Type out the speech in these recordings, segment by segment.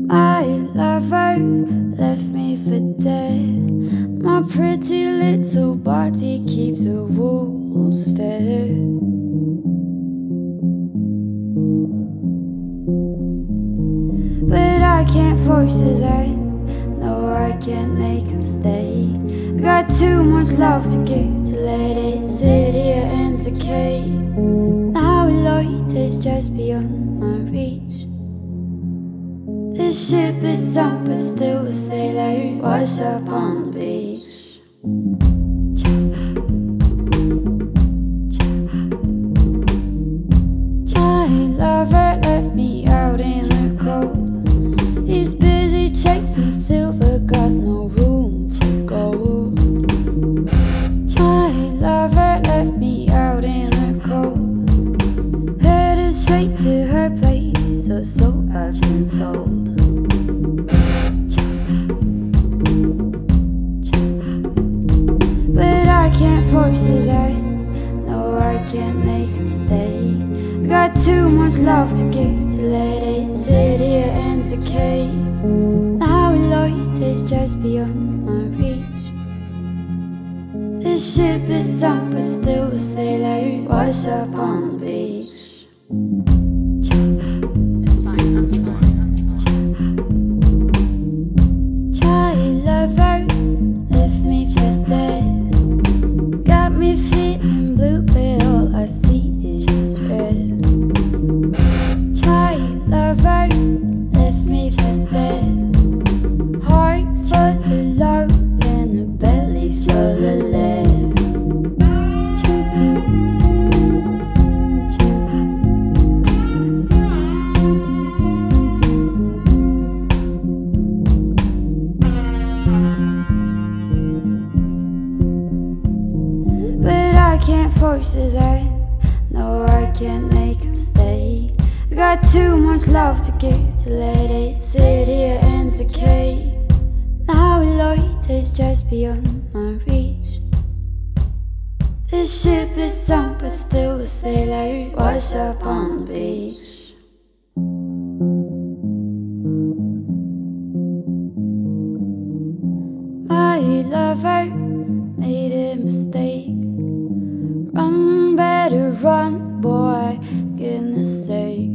My lover left me for dead. My pretty little body keeps the wolves fed. But I can't force his hand, no, I can't make him stay. I got too much love to give to let it sit here and decay. Now light is just beyond my reach. The ship is sunk, but still the sailors wash up on the beach. My lover left me out in the cold. He's busy chasing silver, got no room for gold. My lover left me out in the cold, headed straight to her place, or so I've been told. But I can't force his hand, no, I can't make him stay. I got too much love to give to let it sit here and decay. Now light is just beyond my reach. The ship is sunk, but still the sailors wash up on the beach. My lover left me for dead. Got me feeling blue, but all I see is red. My lover left me for dead. Heart full of love and a belly full of lead. But I can't force his hand, no, I can't make him stay. I got too much love to give to let it sit here and decay. Now light is just beyond my reach. The ship is sunk, but still the sailors wash up on the beach. My lover made a mistake. Run, better run, boy, goodness sake.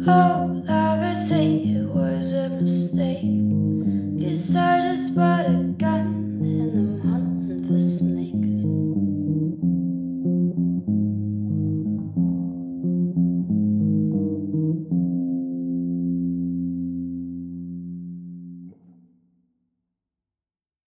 Oh, lovers say it was a mistake, 'cause I just bought a